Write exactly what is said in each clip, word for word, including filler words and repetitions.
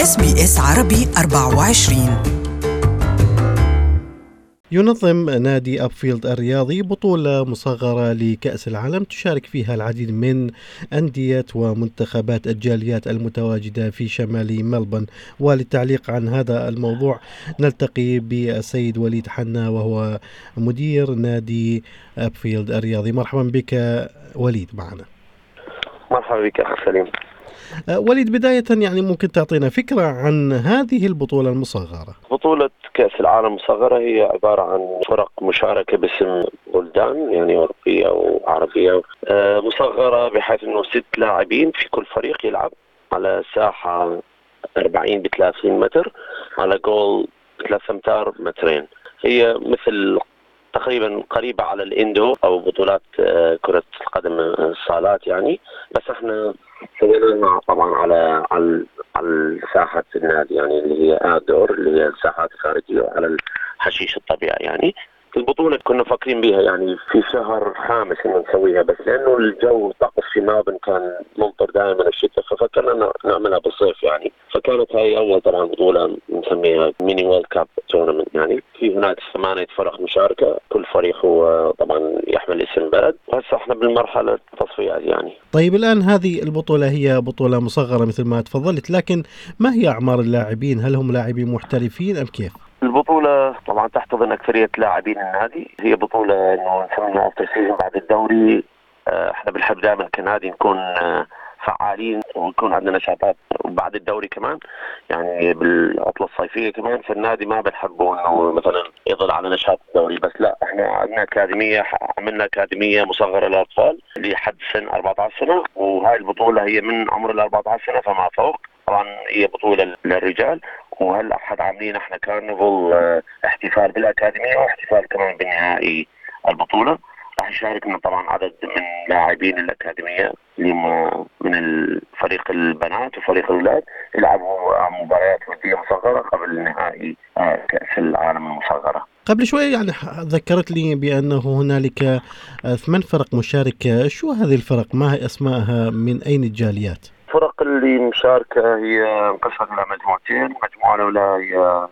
إس بي إس عربي أربعة وعشرين. ينظم نادي أبفيلد الرياضي بطولة مصغرة لكأس العالم تشارك فيها العديد من أندية ومنتخبات الجاليات المتواجدة في شمال ملبون. وللتعليق عن هذا الموضوع نلتقي بالسيد وليد حنا وهو مدير نادي أبفيلد الرياضي. مرحبا بك وليد معنا. مرحبا بك أخي سليم. وليد، بداية يعني ممكن تعطينا فكرة عن هذه البطولة المصغرة؟ بطولة كأس العالم المصغرة هي عبارة عن فرق مشاركة باسم بلدان يعني أوروبية أو عربية مصغرة، بحيث أنه ست لاعبين في كل فريق يلعب على ساحة أربعين بثلاثين متر على جول ثلاثة أمتار مترين. هي مثل تقريبا قريبة على الاندو او بطولات كرة القدم الصالات يعني، بس احنا سويناها طبعا على على على ساحة النادي يعني اللي هي اندور، اللي هي الساحات الخارجية على الحشيش الطبيعي. يعني البطولة كنا فاكرين بها يعني في شهر خامس انه نسويها، بس لانه الجو الطقس في ملبون كان ممطر دائما الشتاء، ففكرنا نعملها بالصيف يعني. فكانت هاي اول طبعا بطولة نسميها ميني وورلد كاب تورنمنت. يعني في هناك ثمانية فرق مشاركة، كل فريق هو طبعا يحمل اسم بلد، وهسه احنا بالمرحلة التصفيات يعني. طيب الآن هذه البطولة هي بطولة مصغرة مثل ما تفضلت، لكن ما هي أعمار اللاعبين؟ هل هم لاعبين محترفين أم كيف؟ البطولة طبعا تحتضن أكثرية لاعبين النادي. هي بطولة إنه نسميها أفتر سيزون بعد الدوري. احنا بنحب دائما كنادي نكون فعالين ونكون عندنا نشاطات بعد الدوري كمان، يعني بالعطلة الصيفية كمان. في النادي ما بنحبه إنه مثلا يظل على نشاط الدوري بس، لا احنا عندنا أكاديمية، عملنا أكاديمية مصغرة للأطفال لحد سن أربعة عشر سنة، وهاي البطولة هي من عمر ال أربعة عشر سنة فما فوق. طبعا هي بطولة للرجال، وهلا احد عاملين احنا كارنفال اه احتفال بالاكاديميه واحتفال كمان بنهائي البطوله. راح يشاركنا طبعا عدد من لاعبين الاكاديميه اللي من الفريق البنات وفريق الاولاد يلعبوا مباريات وديه مصغره قبل نهائي اه كاس العالم المصغره. قبل شوي يعني ذكرت لي بأنه هنالك ثمان فرق مشاركة. شو هذه الفرق؟ ما هي أسماءها؟ من أين الجاليات؟ الفرق اللي مشاركة هي انقسمت إلى مجموعتين. المجموعة الأولى هي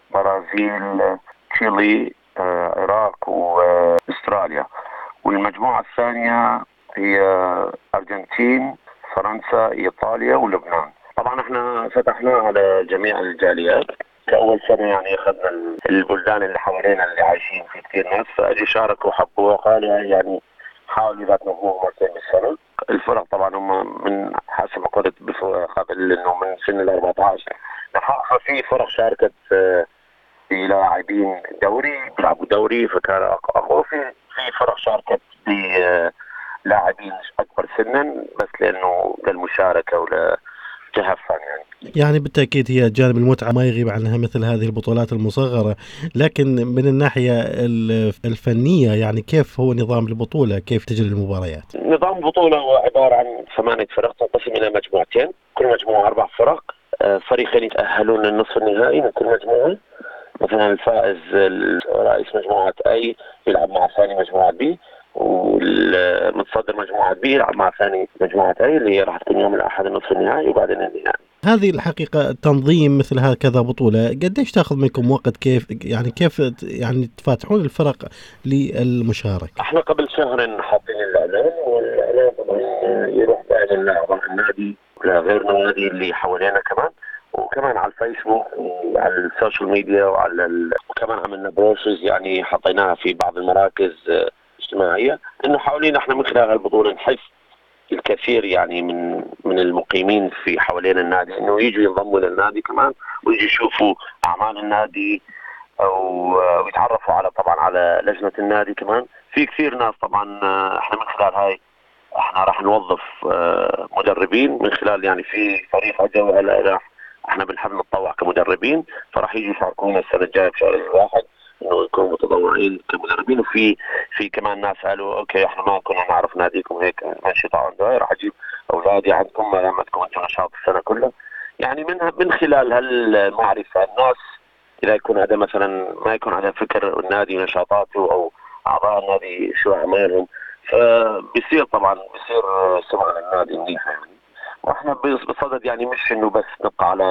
برازيل، تشيلي، العراق واستراليا، والمجموعة الثانية هي أرجنتين، فرنسا، إيطاليا ولبنان. طبعا احنا فتحناه على جميع الجاليات كأول سنة، يعني أخذنا البلدان اللي حوالينا اللي عايشين في كثير ناس، فأجي شاركوا وحبوها وقالوا يعني حاولوا إذا تنظموه مرتين بالسنة. الفرق طبعا هم من حسب ما قلت قبل انه من سن ال أربعة عشر. في فرق شاركت في لاعبين دوري بيلعبوا دوري فكان اقوى، في في فرق شاركت بلاعبين اكبر سنا بس لانه للمشاركه ولا تهفن يعني. يعني بالتأكيد هي جانب المتعة ما يغيب عنها مثل هذه البطولات المصغرة، لكن من الناحية الفنية يعني كيف هو نظام البطولة؟ كيف تجري المباريات؟ نظام البطولة هو عبارة عن ثمانية فرق تنقسم إلى مجموعتين، كل مجموعة أربع فرق، فريقين يتأهلون للنصف النهائي من كل مجموعة. مثلا الفائز رئيس مجموعة أي يلعب مع ثاني مجموعة بي، والمتصدر مجموعة بي يلعب مع ثاني مجموعة أي اللي هي راح تكون يوم الأحد النصف النهائي وبعدين النهائي. هذه الحقيقة تنظيم مثل هكذا بطولة قديش تأخذ منكم وقت؟ كيف يعني كيف يعني تفاتحون الفرق للمشاركة؟ احنا قبل شهر حاطين الإعلان، والإعلان طبعا يروح بين أعضاء النادي وغير النادي اللي حوالينا كمان، وكمان على الفيسبوك وعلى السوشيال ميديا وعلى ال... وكمان عملنا بروشز يعني حطيناها في بعض المراكز اجتماعية، انه حاولين احنا من خلال البطولة نحث الكثير يعني من من المقيمين في حوالين النادي انه يجوا ينضموا للنادي كمان ويجوا يشوفوا اعمال النادي او يتعرفوا على طبعا على لجنة النادي كمان. في كثير ناس طبعا احنا من خلال هاي احنا راح نوظف مدربين من خلال يعني في فريق اجوا هلا احنا بنحب نتطوع كمدربين، فراح يجي يشاركونا السنة الجاية بشهر واحد انه يكونوا متطوعين كمدربين. وفي في كمان ناس قالوا اوكي احنا ما كنا نعرف ناديكم هيك نشيط عنده، راح اجيب اولادي عندكم ما لما تكون انتم نشاط السنة كلها. يعني من من خلال هالمعرفة الناس اذا يكون هذا مثلا ما يكون على فكر النادي ونشاطاته او اعضاء النادي شو اعمالهم، فبصير طبعا بصير سمعة للنادي منيحة يعني. واحنا بصدد يعني مش انه بس نبقى على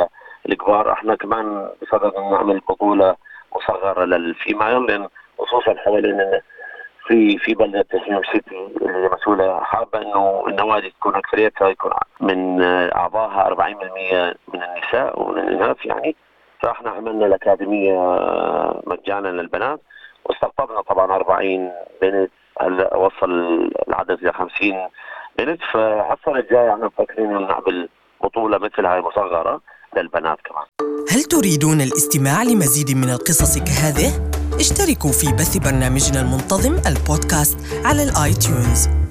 الكبار. احنا كمان بصدد ان نعمل بطوله مصغره للفيمايل، لان خصوصا حوالين في في بلده نيو سيتي اللي مسؤوله حابه انه النوادي تكون اكثريتها يكون من اعضائها أربعين بالمئة من النساء ومن الاناث يعني. فاحنا عملنا الاكاديميه مجانا للبنات، واستقطبنا طبعا أربعين بنت، هلا وصل العدد الى خمسين بنت. فالسنه الجايه احنا مفكرين نعمل بطوله مثل هاي مصغره للبنات كمان. هل تريدون الاستماع لمزيد من القصص كهذه؟ اشتركوا في بث برنامجنا المنتظم البودكاست على الآي تيونز.